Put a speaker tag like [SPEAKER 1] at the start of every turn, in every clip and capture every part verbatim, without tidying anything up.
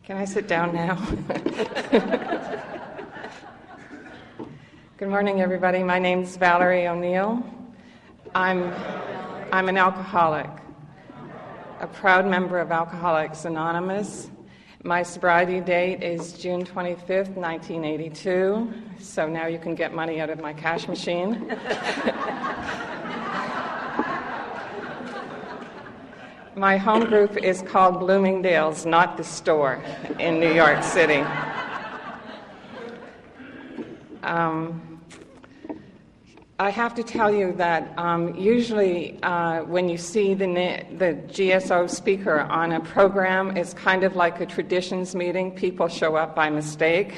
[SPEAKER 1] Can I sit down now? Good morning, everybody. My name's Valerie O'Neill. I'm, I'm an alcoholic, a proud member of Alcoholics Anonymous. My sobriety date is June twenty-fifth, nineteen eighty-two, so now you can get money out of my cash machine. My home group is called Bloomingdale's, not the store, in New York City. Um, I have to tell you that um, usually uh, when you see the, the G S O speaker on a program, it's kind of like a traditions meeting. People show up by mistake.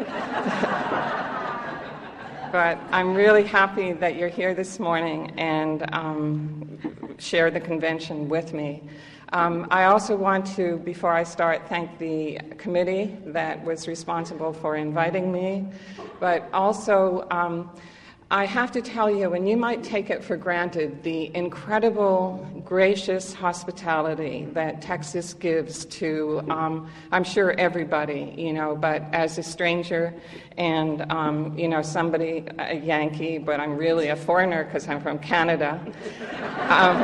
[SPEAKER 1] But I'm really happy that you're here this morning and um, share the convention with me. Um, I also want to, before I start, thank the committee that was responsible for inviting me. But also, um, I have to tell you, and you might take it for granted, the incredible, gracious hospitality that Texas gives to, um, I'm sure, everybody, you know, but as a stranger and, um, you know, somebody, a Yankee, but I'm really a foreigner because I'm from Canada. um,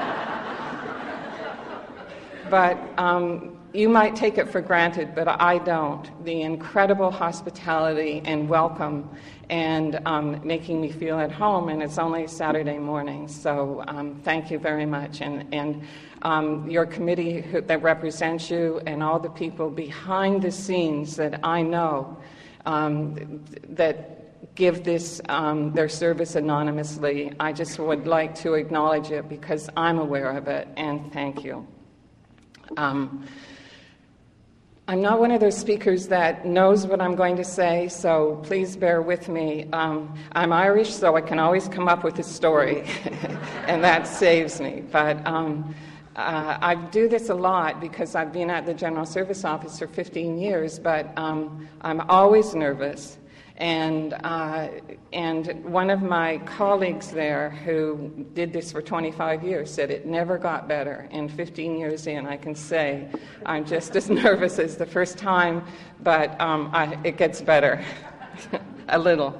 [SPEAKER 1] but um, you might take it for granted, but I don't. The incredible hospitality and welcome and um, making me feel at home, and it's only Saturday morning, so um, thank you very much. And, and um, your committee who, that represents you and all the people behind the scenes that I know um, that give this um, their service anonymously, I just would like to acknowledge it because I'm aware of it, and thank you. Um, I'm not one of those speakers that knows what I'm going to say, so please bear with me. Um, I'm Irish, so I can always come up with a story, and that saves me. But um, uh, I do this a lot because I've been at the General Service Office for fifteen years, but um, I'm always nervous. And uh, and one of my colleagues there who did this for twenty-five years said it never got better. And fifteen years in, I can say I'm just as nervous as the first time, but um, I, it gets better, a little.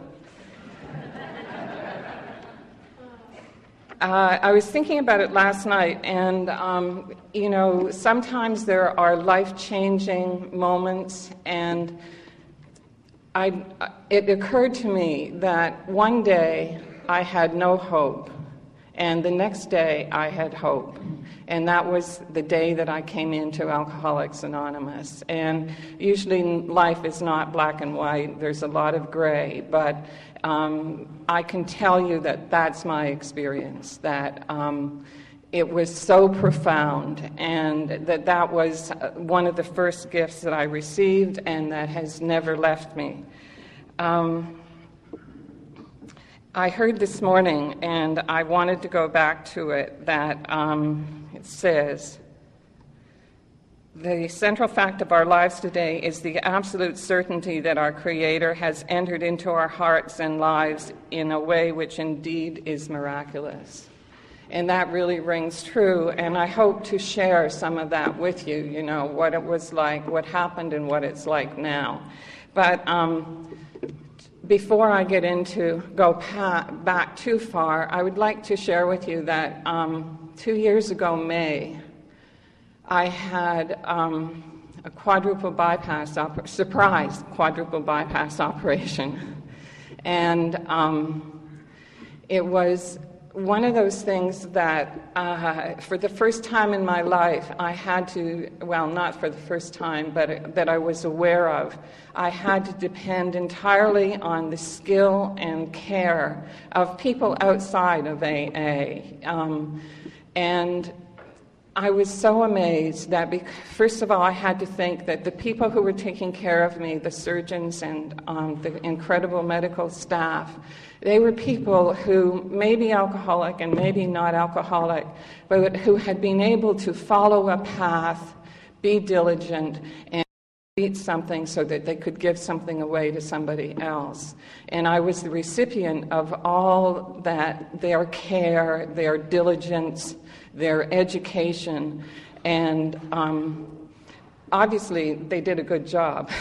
[SPEAKER 1] Uh, I was thinking about it last night, and um, you know, sometimes there are life-changing moments, and I, it occurred to me that one day I had no hope, and the next day I had hope. And that was the day that I came into Alcoholics Anonymous. And usually life is not black and white. There's a lot of gray. But um, I can tell you that that's my experience, that um, it was so profound, and that that was one of the first gifts that I received and that has never left me. Um, I heard this morning, and I wanted to go back to it, that um, it says, the central fact of our lives today is the absolute certainty that our Creator has entered into our hearts and lives in a way which indeed is miraculous. And that really rings true, and I hope to share some of that with you, you know, what it was like, what happened, and what it's like now. But um, before I get into, go pa- back too far, I would like to share with you that um, two years ago, May, I had um, a quadruple bypass, op- surprise quadruple bypass operation. And um, it was one of those things that uh, for the first time in my life I had to, well, not for the first time, but that I was aware of, I had to depend entirely on the skill and care of people outside of A A. Um, and I was so amazed that, because, first of all, I had to think that the people who were taking care of me, the surgeons and um, the incredible medical staff, they were people who may be alcoholic and maybe not alcoholic, but who had been able to follow a path, be diligent, and eat something so that they could give something away to somebody else. And I was the recipient of all that, their care, their diligence, their education, and um, obviously they did a good job.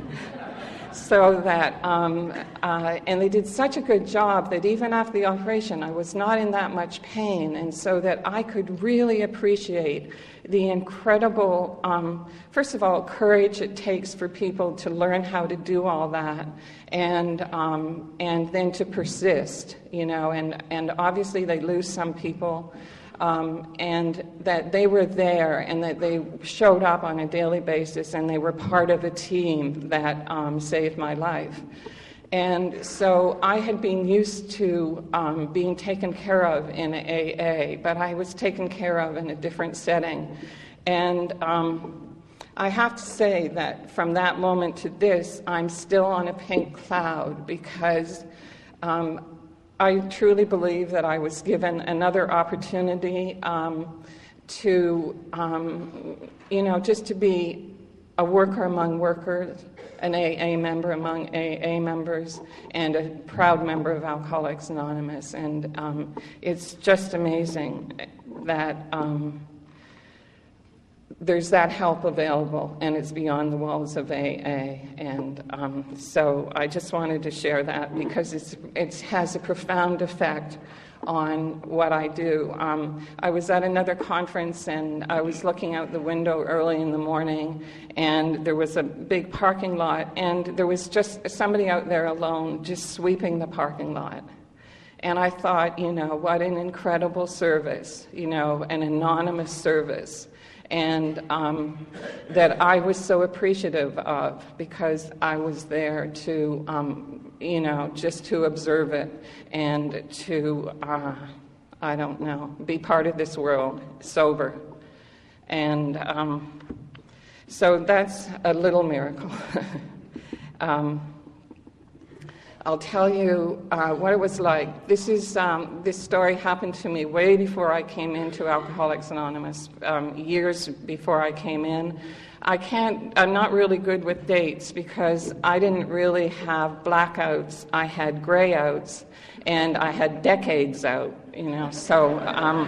[SPEAKER 1] So that, um, uh, and they did such a good job that even after the operation, I was not in that much pain, and so that I could really appreciate the incredible, um, first of all, courage it takes for people to learn how to do all that, and um, and then to persist, you know, and, and obviously they lose some people. Um, and that they were there and that they showed up on a daily basis and they were part of a team that um, saved my life. And so I had been used to um, being taken care of in A A, but I was taken care of in a different setting. And um, I have to say that from that moment to this, I'm still on a pink cloud because um, I truly believe that I was given another opportunity um, to, um, you know, just to be a worker among workers, an A A member among A A members, and a proud member of Alcoholics Anonymous. And um, it's just amazing that um, there's that help available, and it's beyond the walls of A A. And um, so I just wanted to share that because it's, it has a profound effect on what I do. Um, I was at another conference, and I was looking out the window early in the morning, and there was a big parking lot, and there was just somebody out there alone just sweeping the parking lot. And I thought, you know, what an incredible service, you know, an anonymous service. And um, that I was so appreciative of because I was there to, um, you know, just to observe it and to, uh, I don't know, be part of this world, sober. And um, so that's a little miracle. um, I'll tell you uh, what it was like. This is um, this story happened to me way before I came into Alcoholics Anonymous, um, years before I came in. I can't, I'm not really good with dates because I didn't really have blackouts. I had grayouts, and I had decades out, you know, so... Um,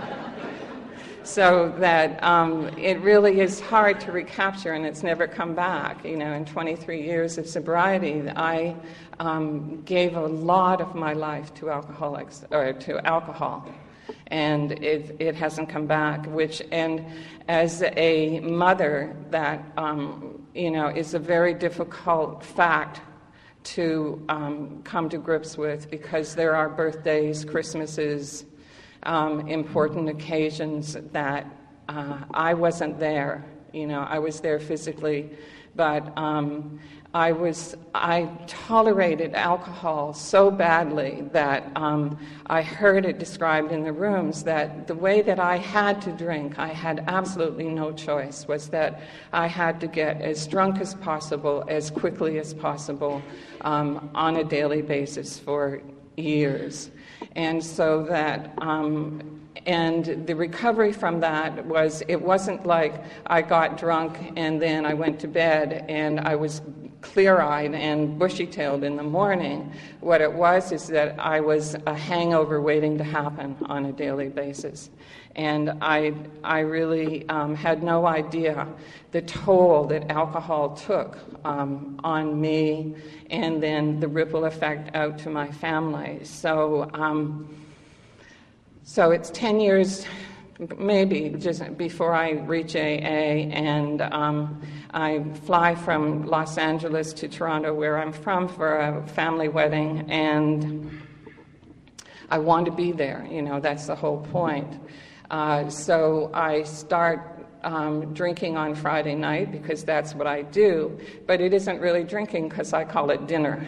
[SPEAKER 1] So that um, it really is hard to recapture, and it's never come back. You know, in twenty-three years of sobriety, I um, gave a lot of my life to alcoholics or to alcohol, and it it hasn't come back. Which, and as a mother, that um, you know is a very difficult fact to um, come to grips with because there are birthdays, Christmases. Um, important occasions that uh, I wasn't there. You know, I was there physically, but um, I was I tolerated alcohol so badly that um, I heard it described in the rooms that the way that I had to drink, I had absolutely no choice, was that I had to get as drunk as possible, as quickly as possible, um, on a daily basis for years. And so that, um, and the recovery from that was, it wasn't like I got drunk and then I went to bed and I was clear-eyed and bushy-tailed in the morning. What it was is that I was a hangover waiting to happen on a daily basis. And I, I really um, had no idea the toll that alcohol took um, on me and then the ripple effect out to my family. So, um, so it's ten years, maybe, just before I reach A A, and um, I fly from Los Angeles to Toronto, where I'm from, for a family wedding, and I want to be there. You know, that's the whole point. Uh, so I start um, drinking on Friday night because that's what I do, but it isn't really drinking because I call it dinner.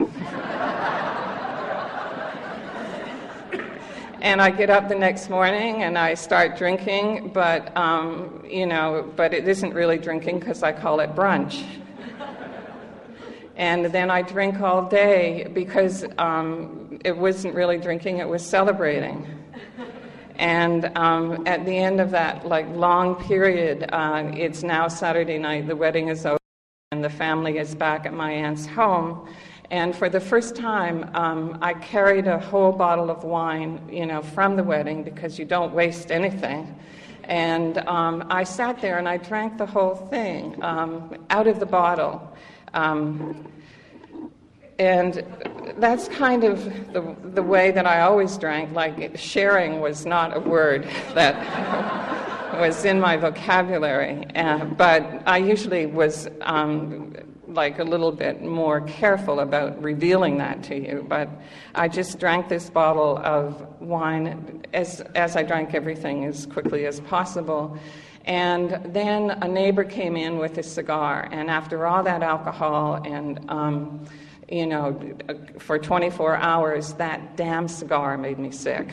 [SPEAKER 1] And I get up the next morning and I start drinking, but um, you know, but it isn't really drinking because I call it brunch. And then I drink all day because um, it wasn't really drinking; it was celebrating. And um, at the end of that, like, long period, uh, it's now Saturday night, the wedding is over, and the family is back at my aunt's home. And for the first time, um, I carried a whole bottle of wine, you know, from the wedding, because you don't waste anything. And um, I sat there and I drank the whole thing um, out of the bottle. Um, and that's kind of the, the way that I always drank. Like, sharing was not a word that was in my vocabulary. Uh, but I usually was um, like a little bit more careful about revealing that to you. But I just drank this bottle of wine as, as I drank everything as quickly as possible. And then a neighbor came in with a cigar. And after all that alcohol and... Um, You know, for twenty-four hours, that damn cigar made me sick.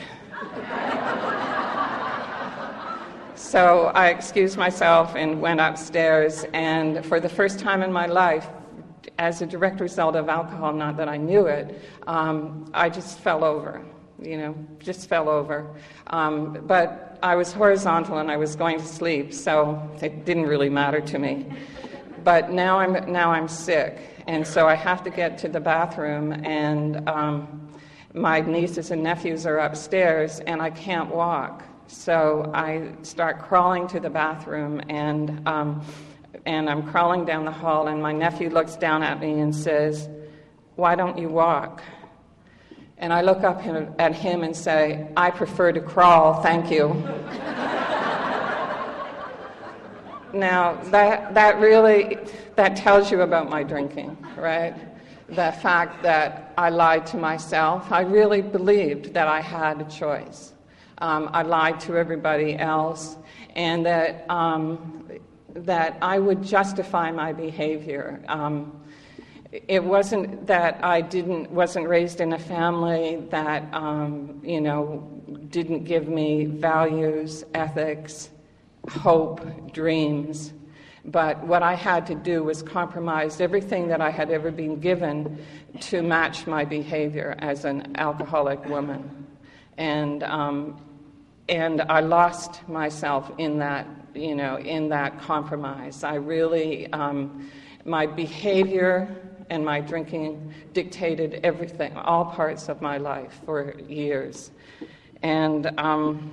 [SPEAKER 1] So I excused myself and went upstairs, and for the first time in my life, as a direct result of alcohol, not that I knew it, um, I just fell over, you know, just fell over. Um, but I was horizontal and I was going to sleep, so it didn't really matter to me. But now I'm now I'm sick. And so I have to get to the bathroom, and um, my nieces and nephews are upstairs, and I can't walk. So I start crawling to the bathroom, and um, and I'm crawling down the hall, and my nephew looks down at me and says, "Why don't you walk?" And I look up him, at him and say, "I prefer to crawl, thank you." Now, that that really, that tells you about my drinking, right? The fact that I lied to myself. I really believed that I had a choice. Um, I lied to everybody else, and that um, that I would justify my behavior. Um, it wasn't that I didn't wasn't raised in a family that um, you know didn't give me values, ethics, hope, dreams, but what I had to do was compromise everything that I had ever been given to match my behavior as an alcoholic woman, and um, and I lost myself in that, you know, in that compromise. I really, um, my behavior and my drinking dictated everything, all parts of my life for years, and. Um,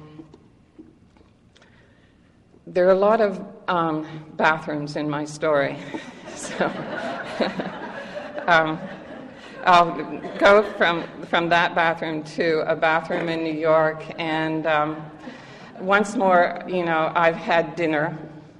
[SPEAKER 1] There are a lot of um, bathrooms in my story, so um, I'll go from from that bathroom to a bathroom in New York, and um, once more, you know, I've had dinner,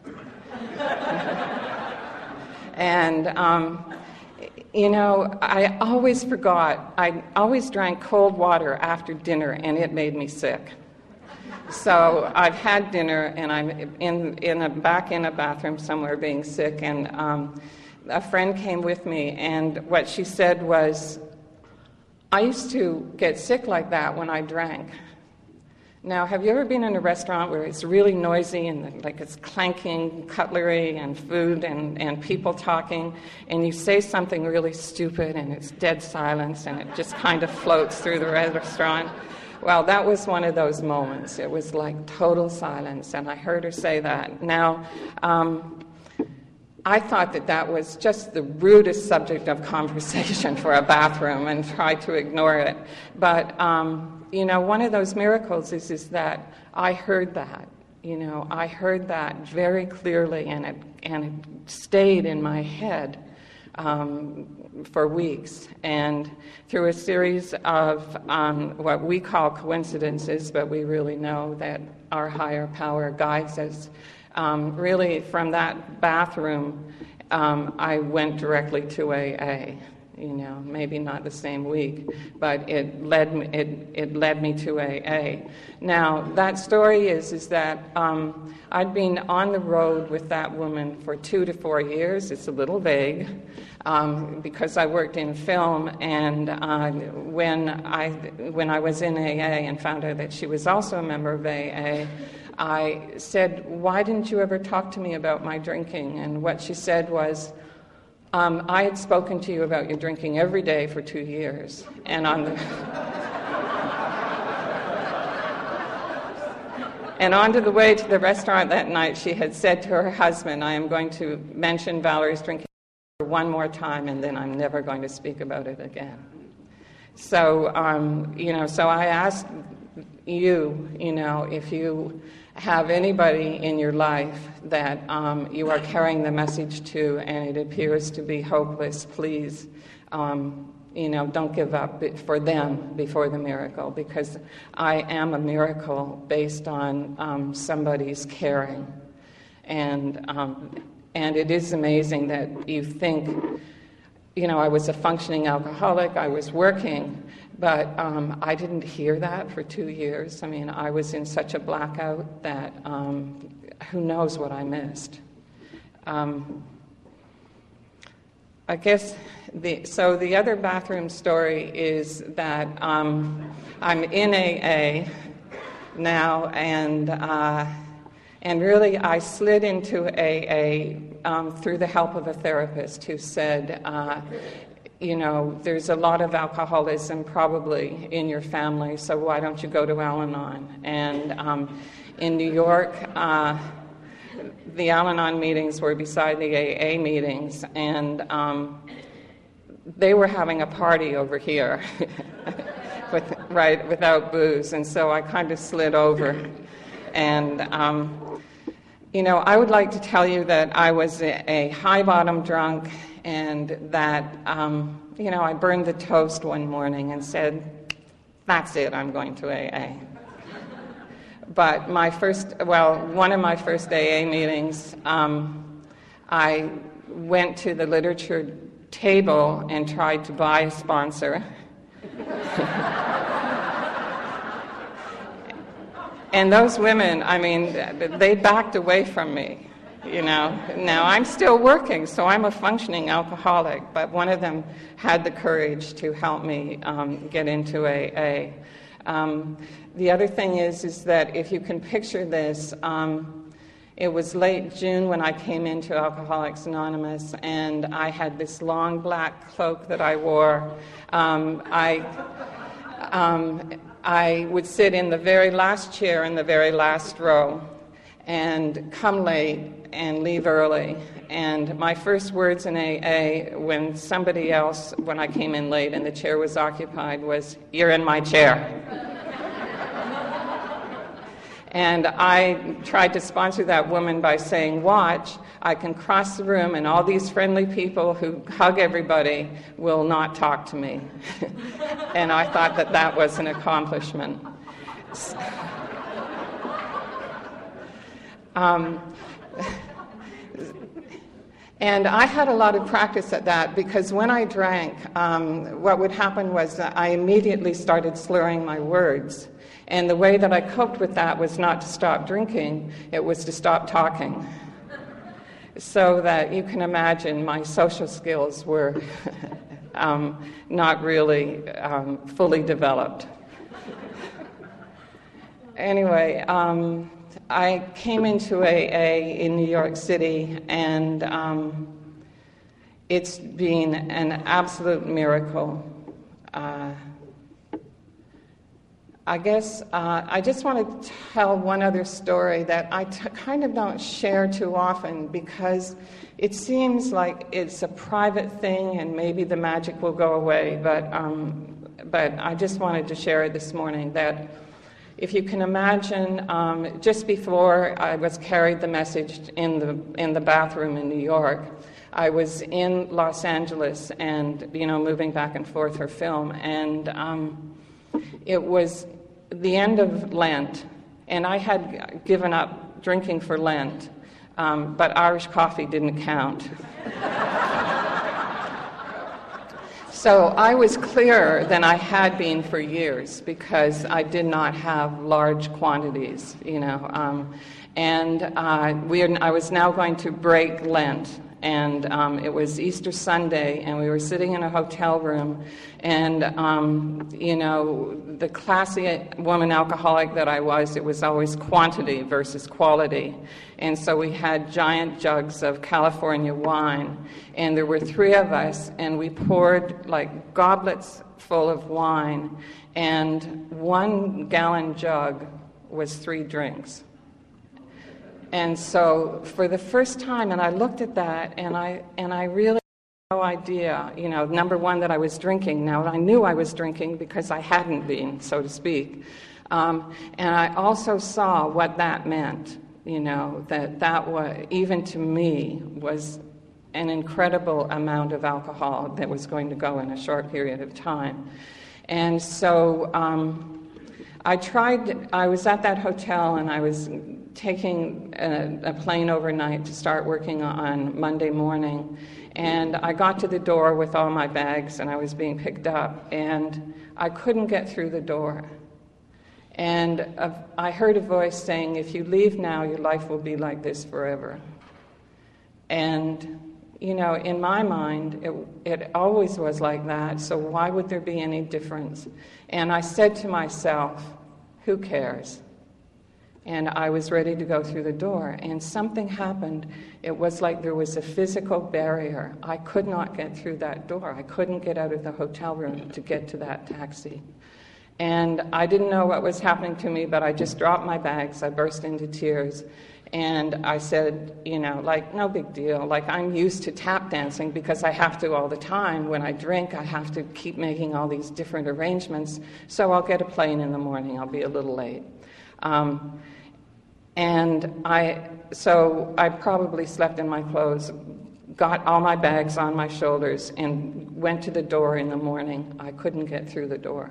[SPEAKER 1] and um, you know, I always forgot. I always drank cold water after dinner, and it made me sick. So I've had dinner, and I'm in in a back in a bathroom somewhere being sick, and um, a friend came with me, and what she said was, "I used to get sick like that when I drank." Now, have you ever been in a restaurant where it's really noisy and like it's clanking cutlery and food and, and people talking, and you say something really stupid and it's dead silence and it just kind of floats through the restaurant? Well, that was one of those moments. It was like total silence, and I heard her say that. Now, um, I thought that that was just the rudest subject of conversation for a bathroom, and tried to ignore it. But, um, you know, one of those miracles is, is that I heard that. You know, I heard that very clearly, and it, and it stayed in my head Um, for weeks, and through a series of um, what we call coincidences, but we really know that our higher power guides us. Um, really, from that bathroom, um, I went directly to A A. You know, maybe not the same week, but it led me. It, it led me to A A. Now, that story is is that um, I'd been on the road with that woman for two to four years. It's a little vague. Um, because I worked in film, and uh, when I when I was in A A and found out that she was also a member of A A, I said, "Why didn't you ever talk to me about my drinking?" And what she said was, um, "I had spoken to you about your drinking every day for two years, and on the." And on to the way to the restaurant that night, she had said to her husband, "I am going to mention Valerie's drinking one more time, and then I'm never going to speak about it again." So, um, you know, so I asked you, you know, if you have anybody in your life that um, you are carrying the message to and it appears to be hopeless, please, um, you know, don't give up for them before the miracle, because I am a miracle based on um, somebody's caring. And, um, and it is amazing that you think, you know, I was a functioning alcoholic, I was working, but um, I didn't hear that for two years. I mean, I was in such a blackout that um, who knows what I missed. Um, I guess, the, so the other bathroom story is that um, I'm in A A now, and uh, and really I slid into A A um, through the help of a therapist who said, uh, you know, there's a lot of alcoholism probably in your family, so why don't you go to Al-Anon? And um, in New York, uh, the Al-Anon meetings were beside the A A meetings, and um, they were having a party over here, with, right, without booze, and so I kind of slid over. And, um, you know, I would like to tell you that I was a, a high-bottom drunk, and that, um, you know, I burned the toast one morning and said, that's it, I'm going to A A. But my first, well, one of my first A A meetings, um, I went to the literature table and tried to buy a sponsor. And those women, I mean, they backed away from me, you know. Now, I'm still working, so I'm a functioning alcoholic, but one of them had the courage to help me um, get into A A. Um, the other thing is, is that if you can picture this, um, it was late June when I came into Alcoholics Anonymous, and I had this long black cloak that I wore. Um, I, um, I would sit in the very last chair in the very last row and come late and leave early. And my first words in A A when somebody else, when I came in late and the chair was occupied, was, "You're in my chair." And I tried to sponsor that woman by saying, watch, I can cross the room and all these friendly people who hug everybody will not talk to me. And I thought that that was an accomplishment. Um, and I had a lot of practice at that, because when I drank, um, what would happen was that I immediately started slurring my words. And the way that I coped with that was not to stop drinking, it was to stop talking. So that you can imagine my social skills were um, not really um, fully developed. Anyway, um, I came into A A in New York City, and um, it's been an absolute miracle. Uh, I guess uh, I just want to tell one other story that I t- kind of don't share too often, because it seems like it's a private thing and maybe the magic will go away, but, um, but I just wanted to share it this morning, that if you can imagine, um, just before I was carried the message in the, in the bathroom in New York, I was in Los Angeles and, you know, moving back and forth for film, and um, it was the end of Lent, and I had given up drinking for Lent, um, but Irish coffee didn't count. So I was clearer than I had been for years, because I did not have large quantities, you know. Um, and uh, we are, I was now going to break Lent. And um, it was Easter Sunday, and we were sitting in a hotel room, and, um, you know, the classy woman alcoholic that I was, it was always quantity versus quality. And so we had giant jugs of California wine, and there were three of us, and we poured, like, goblets full of wine, and one gallon jug was three drinks. And so for the first time, and I looked at that, and I and I really had no idea, you know, number one, that I was drinking. Now, I knew I was drinking because I hadn't been, so to speak. Um, and I also saw what that meant, you know, that that was, even to me, was an incredible amount of alcohol that was going to go in a short period of time. And so um, I tried, I was at that hotel and I was taking a, a plane overnight to start working on Monday morning. And I got to the door with all my bags and I was being picked up and I couldn't get through the door. And uh, I heard a voice saying, if you leave now, your life will be like this forever. And you know, in my mind, it, it always was like that, so why would there be any difference? And I said to myself, who cares? And I was ready to go through the door, and something happened. It was like there was a physical barrier. I could not get through that door. I couldn't get out of the hotel room to get to that taxi. And I didn't know what was happening to me, but I just dropped my bags. I burst into tears. And I said, you know, like, no big deal. Like, I'm used to tap dancing because I have to all the time. When I drink, I have to keep making all these different arrangements. So I'll get a plane in the morning. I'll be a little late. Um, and I, so I probably slept in my clothes, got all my bags on my shoulders, and went to the door in the morning. I couldn't get through the door.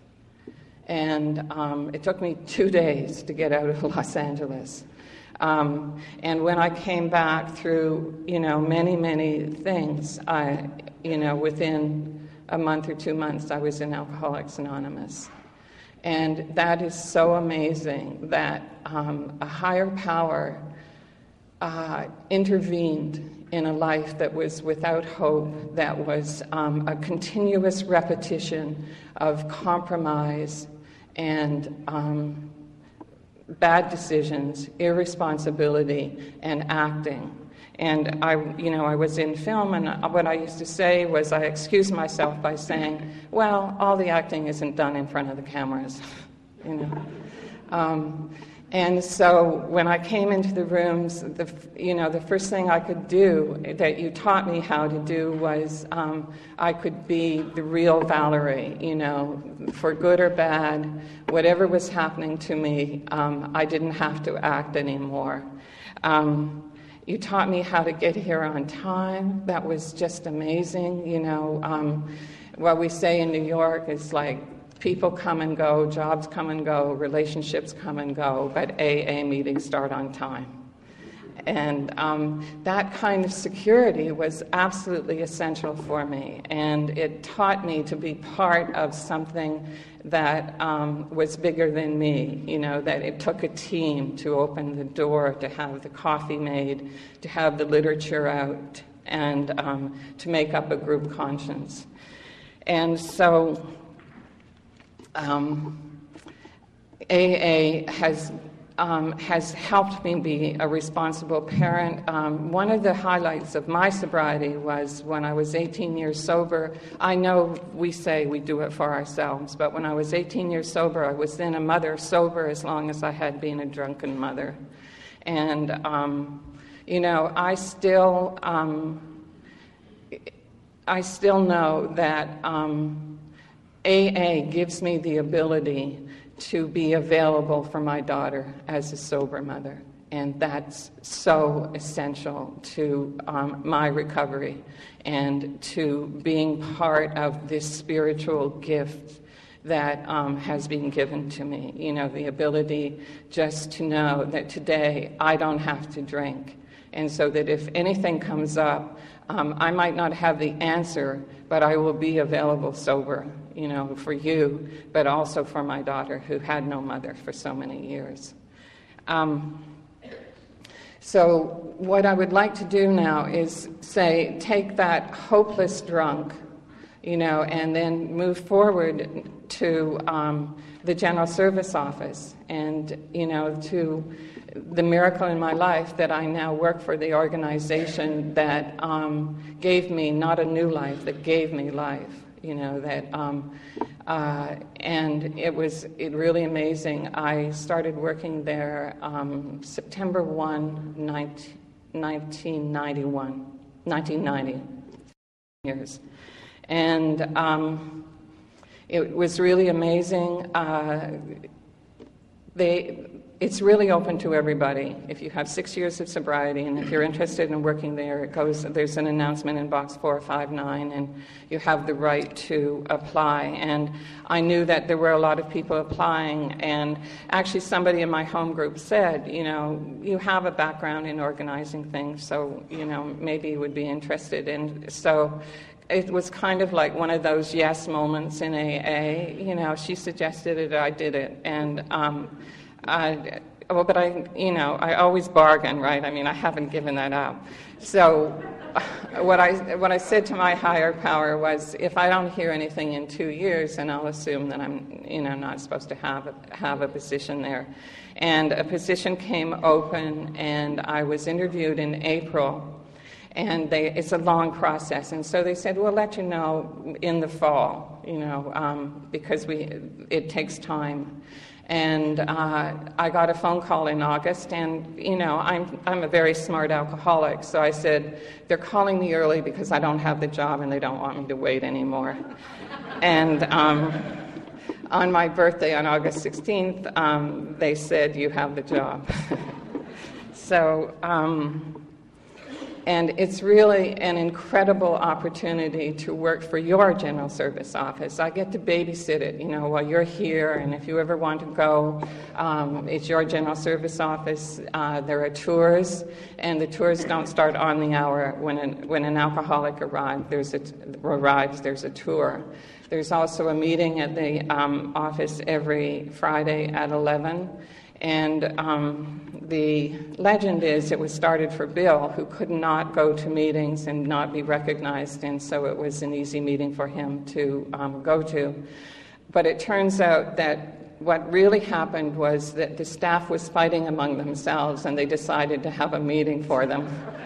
[SPEAKER 1] And um, it took me two days to get out of Los Angeles. Um, and when I came back through, you know, many, many things, I, you know, within a month or two months, I was in Alcoholics Anonymous. And that is so amazing that um, a higher power uh, intervened in a life that was without hope, that was um, a continuous repetition of compromise and um, bad decisions, irresponsibility, and acting. And I, you know, I was in film, and what I used to say was I excused myself by saying, well, all the acting isn't done in front of the cameras, you know. Um, and so when I came into the rooms, the, you know, the first thing I could do that you taught me how to do was um, I could be the real Valerie, you know, for good or bad, whatever was happening to me, um, I didn't have to act anymore. Um, you taught me how to get here on time. That was just amazing, you know. Um, what we say in New York is like, people come and go, jobs come and go, relationships come and go, but A A meetings start on time. And um, that kind of security was absolutely essential for me, and it taught me to be part of something that um, was bigger than me, you know, that it took a team to open the door, to have the coffee made, to have the literature out, and um, to make up a group conscience. And so Um, A A has um, has helped me be a responsible parent. Um, one of the highlights of my sobriety was when I was eighteen years sober. I know we say we do it for ourselves, but when I was eighteen years sober, I was then a mother sober as long as I had been a drunken mother. And, um, you know, I still, um, I still know that Um, A A gives me the ability to be available for my daughter as a sober mother, and that's so essential to um, my recovery and to being part of this spiritual gift that um, has been given to me. You know, the ability just to know that today I don't have to drink, and so that if anything comes up, um, I might not have the answer, but I will be available sober, you know, for you, but also for my daughter who had no mother for so many years. Um, so what I would like to do now is say, take that hopeless drunk, you know, and then move forward to um, the General Service Office and, you know, to the miracle in my life that I now work for the organization that um, gave me not a new life, that gave me life, you know, that, um, uh, and it was it really amazing. I started working there um, September first, nineteen ninety-one, nineteen ninety years. And um, it was really amazing. Uh, they, it's really open to everybody. If you have six years of sobriety, and if you're interested in working there, it goes, there's an announcement in box four five nine, and you have the right to apply. And I knew that there were a lot of people applying, and actually somebody in my home group said, you know, you have a background in organizing things, so, you know, maybe you would be interested. And so it was kind of like one of those yes moments in A A. You know, she suggested it, I did it. And, um, I, well, but I, you know, I always bargain, right? I mean, I haven't given that up. So what I, what I said to my higher power was, if I don't hear anything in two years, then I'll assume that I'm, you know, not supposed to have a, have a position there. And a position came open, and I was interviewed in April. And they, it's a long process, and so they said, we'll let you know in the fall, you know, um, because we, it takes time. And uh, I got a phone call in August, and, you know, I'm, I'm a very smart alcoholic, so I said, they're calling me early because I don't have the job and they don't want me to wait anymore. And um, on my birthday, on August sixteenth, um, they said, you have the job. so... Um, And it's really an incredible opportunity to work for your general service office. I get to babysit it, you know, while you're here, and if you ever want to go, um, it's your general service office. Uh, there are tours, and the tours don't start on the hour. When an, when an alcoholic arrives, there's a, arrives, there's a tour. There's also a meeting at the um, office every Friday at eleven. And um, the legend is it was started for Bill, who could not go to meetings and not be recognized, and so it was an easy meeting for him to um, go to. But it turns out that what really happened was that the staff was fighting among themselves, and they decided to have a meeting for them.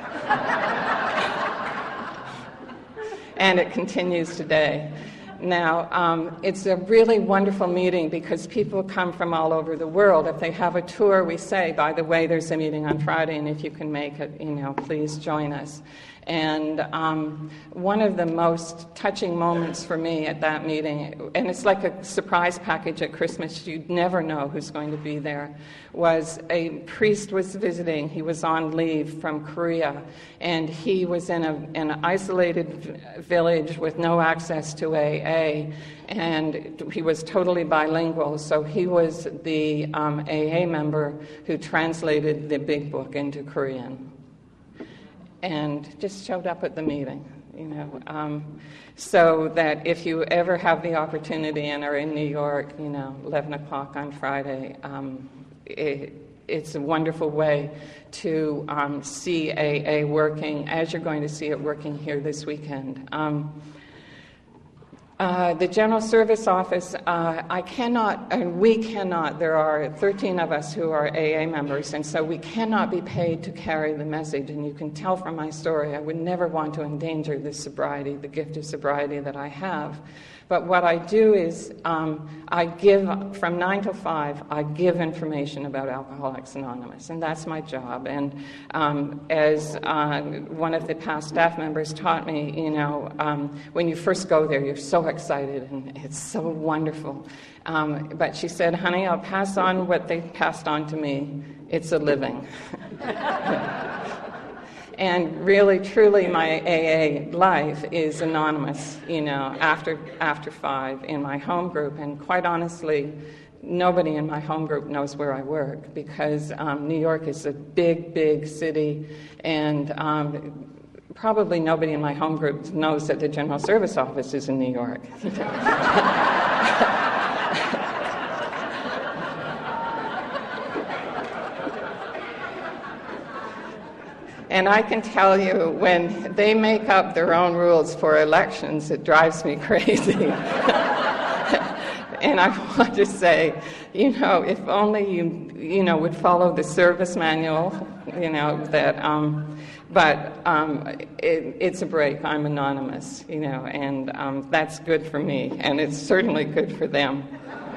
[SPEAKER 1] And it continues today. Now, um, it's a really wonderful meeting because people come from all over the world. If they have a tour, we say, by the way, there's a meeting on Friday, and if you can make it, you know, please join us. And um, one of the most touching moments for me at that meeting, and it's like a surprise package at Christmas, you'd never know who's going to be there, was a priest was visiting. He was on leave from Korea, and he was in, a, in an isolated village with no access to A A, and he was totally bilingual, so he was the um, A A member who translated the big book into Korean. And just showed up at the meeting, you know, um, so that if you ever have the opportunity and are in New York, you know, eleven o'clock on Friday, um, it, it's a wonderful way to um, see A A working, as you're going to see it working here this weekend. Um, Uh, the General Service Office, uh, I cannot, and we cannot, there are thirteen of us who are A A members, and so we cannot be paid to carry the message, and you can tell from my story, I would never want to endanger the sobriety, the gift of sobriety that I have. But what I do is um, I give, from nine to five, I give information about Alcoholics Anonymous, and that's my job. And um, as uh, one of the past staff members taught me, you know, um, when you first go there, you're so excited, and it's so wonderful. Um, but she said, honey, I'll pass on what they passed on to me. It's a living. And really, truly, my A A life is anonymous, you know, after after five in my home group. And quite honestly, nobody in my home group knows where I work because um, New York is a big, big city, and um, probably nobody in my home group knows that the General Service Office is in New York. And I can tell you, when they make up their own rules for elections, it drives me crazy. And I want to say, you know, if only you, you know, would follow the service manual, you know, that, um, but um, it, it's a break. I'm anonymous, you know, and um, that's good for me, and it's certainly good for them.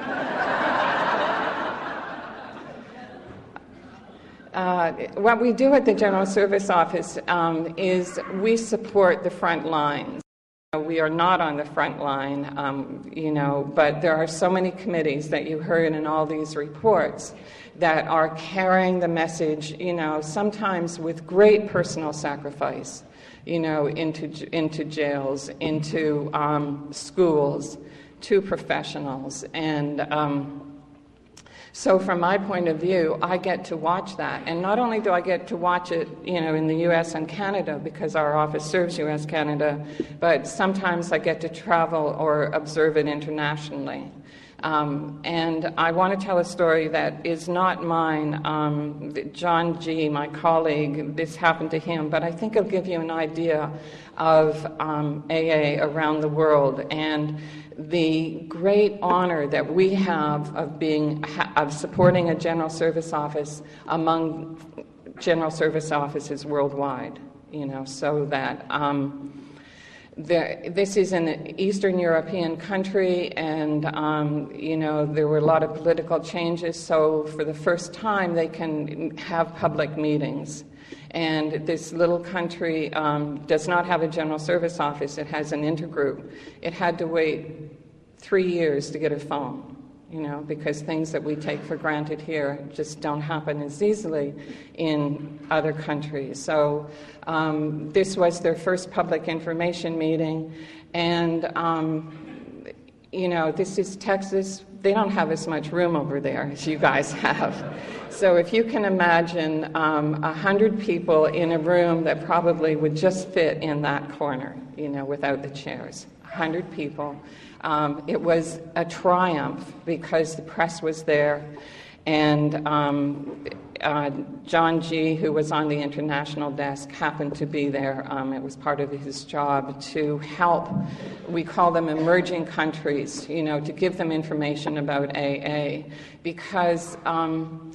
[SPEAKER 1] Uh, what we do at the General Service Office um, is we support the front lines. We are not on the front line, um, you know, but there are so many committees that you heard in all these reports that are carrying the message, you know, sometimes with great personal sacrifice, you know, into into jails, into um, schools, to professionals. And um, so from my point of view, I get to watch that. And not only do I get to watch it, you know, in the U S and Canada, because our office serves U S Canada, but sometimes I get to travel or observe it internationally. Um, and I want to tell a story that is not mine. Um, John G., my colleague, this happened to him, but I think it'll give you an idea of um, A A around the world and the great honor that we have of being of supporting a general service office among general service offices worldwide. You know, so that. Um, The, this is an Eastern European country, and um, you know there were a lot of political changes. So for the first time, they can have public meetings. And this little country um, does not have a general service office. It has an intergroup. It had to wait three years to get a phone, you know, because things that we take for granted here just don't happen as easily in other countries. So um, this was their first public information meeting, and um, you know, this is Texas. They don't have as much room over there as you guys have. So if you can imagine um, a hundred people in a room that probably would just fit in that corner, you know, without the chairs, a hundred people. Um, it was a triumph because the press was there, and um, uh, John G., who was on the international desk, happened to be there. Um, it was part of his job to help, we call them emerging countries, you know, to give them information about A A, because um,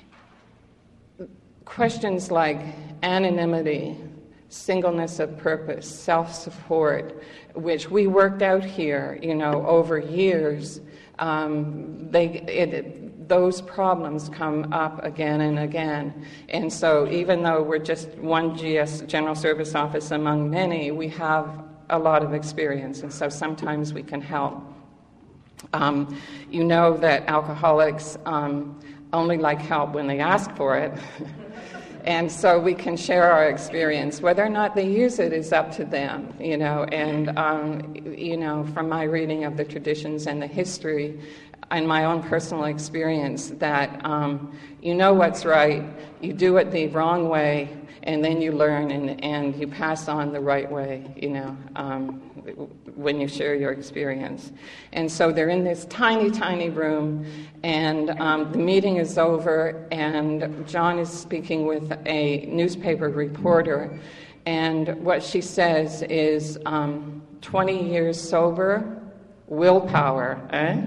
[SPEAKER 1] questions like anonymity, singleness of purpose, self-support, which we worked out here, you know, over years, um, they, it, those problems come up again and again. And so even though we're just one G S, General Service Office among many, we have a lot of experience, and so sometimes we can help. Um, you know that alcoholics um, only like help when they ask for it. And so we can share our experience. Whether or not they use it is up to them, you know. And, um, you know, from my reading of the traditions and the history and my own personal experience, that um, you know what's right, you do it the wrong way, and then you learn and, and you pass on the right way, you know, um, when you share your experience. And so they're in this tiny, tiny room, and um, the meeting is over, and John is speaking with a newspaper reporter, and what she says is, um, twenty years sober, willpower, eh?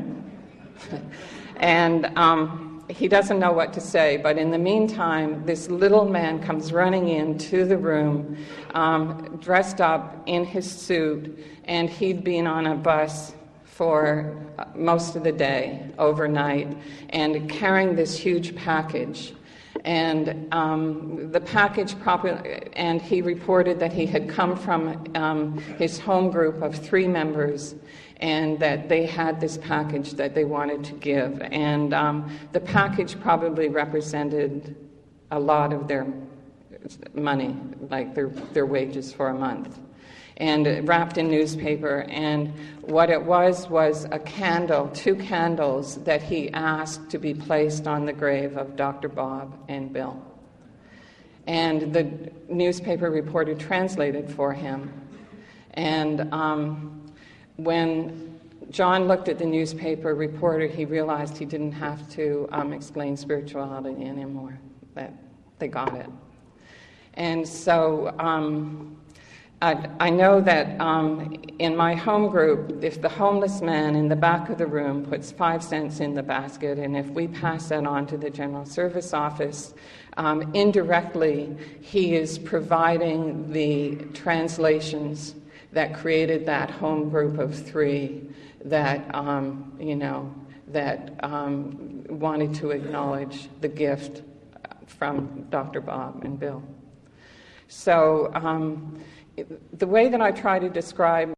[SPEAKER 1] and um, he doesn't know what to say, but in the meantime, this little man comes running into the room, um, dressed up in his suit, and he'd been on a bus for most of the day, overnight, and carrying this huge package. And um, the package, probably, and he reported that he had come from um, his home group of three members, and that they had this package that they wanted to give. And um, the package probably represented a lot of their money, like their, their wages for a month, and wrapped in newspaper. And what it was was a candle, two candles that he asked to be placed on the grave of Doctor Bob and Bill. And the newspaper reporter translated for him. And um, when John looked at the newspaper reporter, he realized he didn't have to um, explain spirituality anymore, that they got it. And so um, I, I know that um, in my home group, if the homeless man in the back of the room puts five cents in the basket, and if we pass that on to the General Service Office, um, indirectly he is providing the translations that created that home group of three that, um, you know, that um, wanted to acknowledge the gift from Doctor Bob and Bill. So um, the way that I try to describe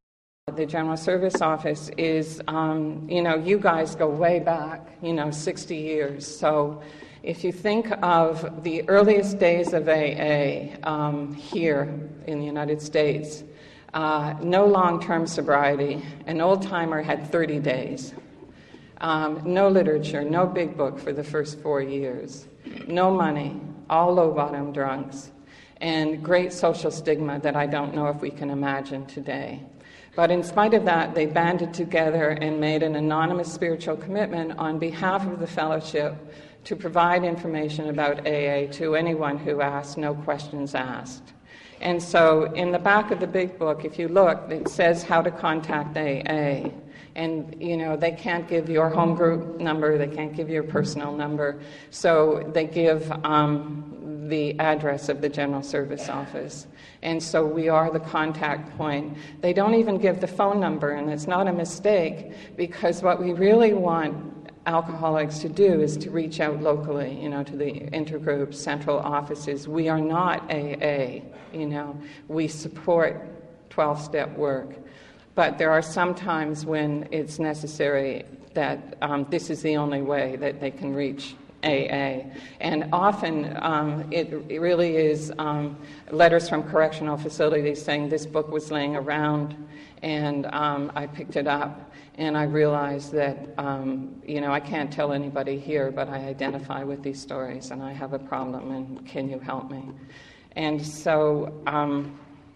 [SPEAKER 1] the General Service Office is, um, you know, you guys go way back, you know, sixty years. So if you think of the earliest days of A A um, here in the United States, uh, no long-term sobriety. An old-timer had thirty days. Um, no literature, no big book for the first four years. No money, all low-bottom drunks, and great social stigma that I don't know if we can imagine today. But in spite of that, they banded together and made an anonymous spiritual commitment on behalf of the fellowship to provide information about A A to anyone who asked, no questions asked. And so in the back of the big book, if you look, it says how to contact A A. And, you know, they can't give your home group number, they can't give your personal number, so they give um, the address of the General Service Office. And so we are the contact point. They don't even give the phone number, and it's not a mistake, because what we really want alcoholics to do is to reach out locally, you know, to the intergroup central offices. We are not A A, you know. We support twelve-step work. But there are some times when it's necessary that um, this is the only way that they can reach A A. And often um, it, it really is um, letters from correctional facilities saying this book was laying around and um, I picked it up and I realized that, um, you know, I can't tell anybody here, but I identify with these stories and I have a problem and can you help me? And so... Um,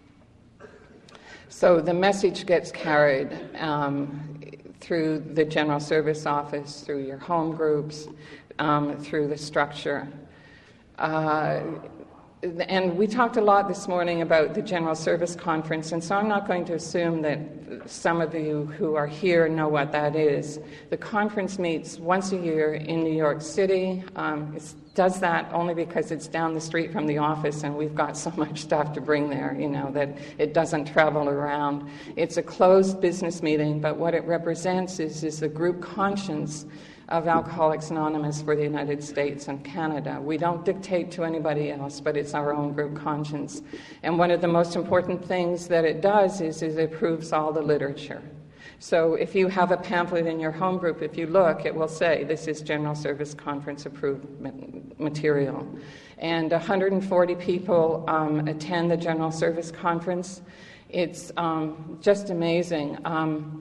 [SPEAKER 1] So the message gets carried um, through the General Service Office, through your home groups, um, through the structure. Uh, and we talked a lot this morning about the General Service Conference, and so I'm not going to assume that some of you who are here know what that is. The conference meets once a year in New York City. Um, it does that only because it's down the street from the office and we've got so much stuff to bring there, you know, that it doesn't travel around. It's a closed business meeting, but what it represents is, is the group conscience of Alcoholics Anonymous for the United States and Canada. We don't dictate to anybody else, but it's our own group conscience. And one of the most important things that it does is, is it approves all the literature. So if you have a pamphlet in your home group, if you look, it will say this is General Service Conference approved material. And one hundred forty people um, attend the General Service Conference. It's um, just amazing. Um,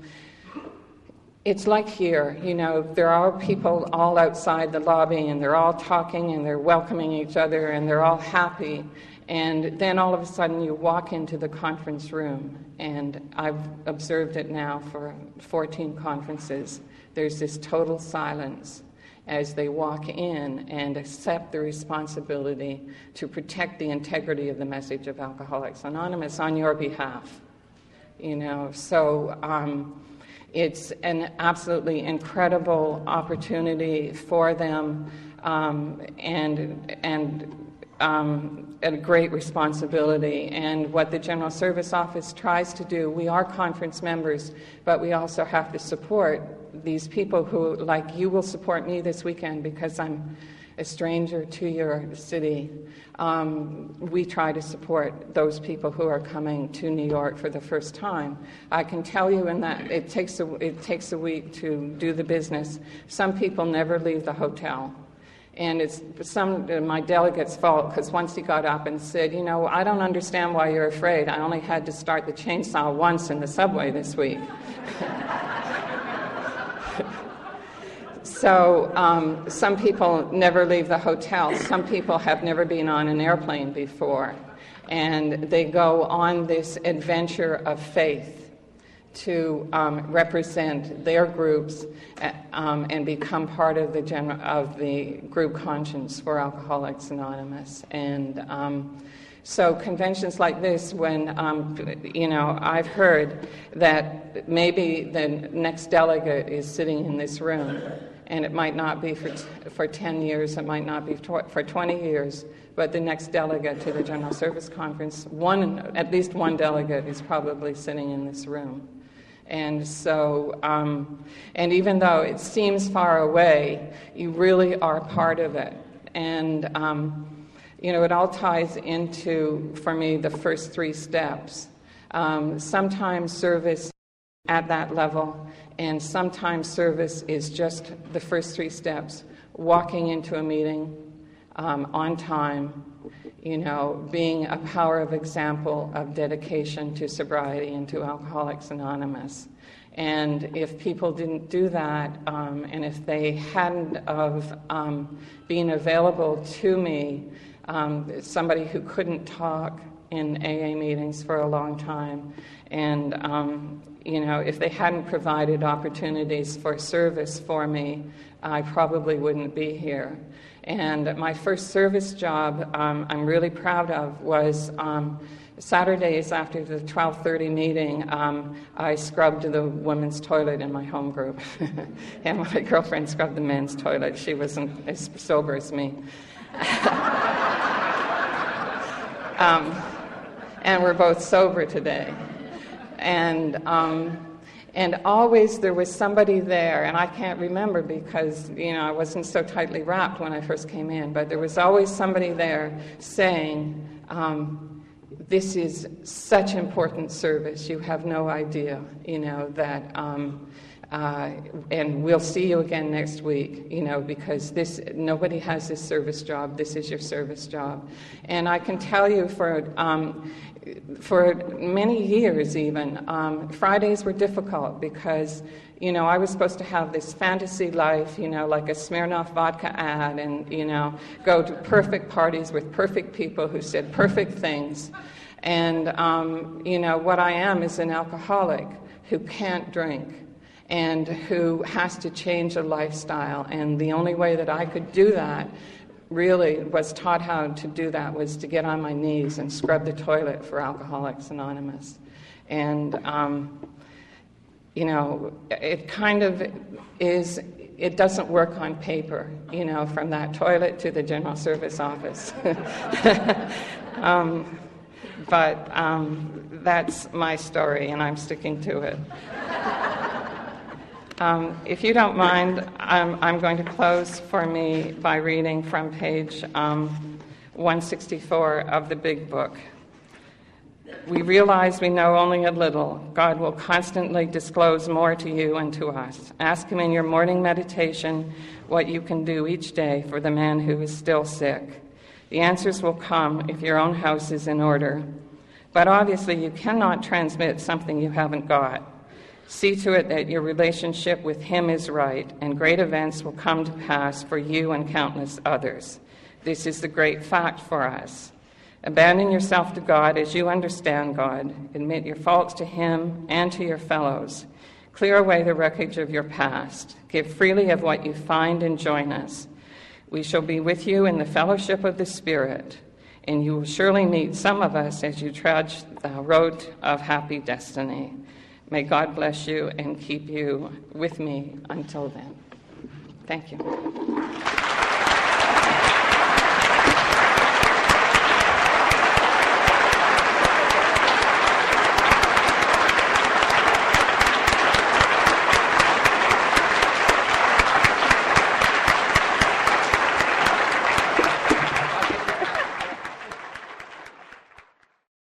[SPEAKER 1] It's like here, you know, there are people all outside the lobby and they're all talking and they're welcoming each other and they're all happy. And then all of a sudden you walk into the conference room, and I've observed it now for fourteen conferences. There's this total silence as they walk in and accept the responsibility to protect the integrity of the message of Alcoholics Anonymous on your behalf. You know, so... Um, It's an absolutely incredible opportunity for them, um, and and um, a great responsibility. And what the General Service Office tries to do, we are conference members, but we also have to support these people who, like you will support me this weekend because I'm a stranger to your city. Um, we try to support those people who are coming to New York for the first time. I can tell you in that it takes a, it takes a week to do the business. Some people never leave the hotel. And it's some uh, my delegate's fault, because once he got up and said, you know, I don't understand why you're afraid. I only had to start the chainsaw once in the subway this week. So um, some people never leave the hotel. Some people have never been on an airplane before. And they go on this adventure of faith to um, represent their groups uh, um, and become part of the general, of the group conscience for Alcoholics Anonymous. And um, so conventions like this, when, um, you know, I've heard that maybe the next delegate is sitting in this room, and it might not be for, t- for ten years, it might not be tw- for twenty years, but the next delegate to the General Service Conference, one, at least one delegate is probably sitting in this room. And so, um, and even though it seems far away, you really are part of it. And, um, you know, it all ties into, for me, the first three steps. Um, sometimes service at that level, and sometimes service is just the first three steps. Walking into a meeting um, on time, you know, being a power of example of dedication to sobriety and to Alcoholics Anonymous. And if people didn't do that, um, and if they hadn't of um, been available to me, um, somebody who couldn't talk in A A meetings for a long time, and um, you know, if they hadn't provided opportunities for service for me, I probably wouldn't be here. And my first service job um, I'm really proud of was um, Saturdays after the twelve thirty meeting, um, I scrubbed the women's toilet in my home group. And my girlfriend scrubbed the men's toilet. She wasn't as sober as me. um, and we're both sober today. And um, and always there was somebody there, and I can't remember because, you know, I wasn't so tightly wrapped when I first came in, but there was always somebody there saying, um, this is such important service, you have no idea, you know, that, um, uh, and we'll see you again next week, you know, because this, nobody has this service job, this is your service job. And I can tell you for, um, for many years even, um, Fridays were difficult because, you know, I was supposed to have this fantasy life, you know, like a Smirnoff vodka ad, and, you know, go to perfect parties with perfect people who said perfect things. And, um, you know, what I am is an alcoholic who can't drink and who has to change a lifestyle. And the only way that I could do that, really was taught how to do that, was to get on my knees and scrub the toilet for Alcoholics Anonymous. And, um, you know, it kind of is, it doesn't work on paper, you know, from that toilet to the general service office. um, but um, that's my story, and I'm sticking to it. Um, if you don't mind, I'm, I'm going to close for me by reading from page um, one sixty-four of the Big Book. We realize we know only a little. God will constantly disclose more to you and to us. Ask Him in your morning meditation what you can do each day for the man who is still sick. The answers will come if your own house is in order. But obviously you cannot transmit something you haven't got. See to it that your relationship with Him is right, and great events will come to pass for you and countless others. This is the great fact for us. Abandon yourself to God as you understand God. Admit your faults to Him and to your fellows. Clear away the wreckage of your past. Give freely of what you find and join us. We shall be with you in the fellowship of the Spirit, and you will surely meet some of us as you trudge the road of happy destiny. May God bless you and keep you with me until then. Thank you.